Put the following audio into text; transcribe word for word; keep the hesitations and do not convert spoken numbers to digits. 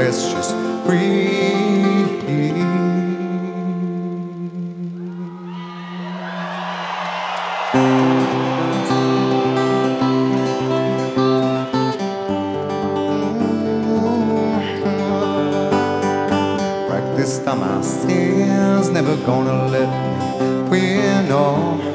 let's just breathe. Practice time my sins, never gonna let me win. No.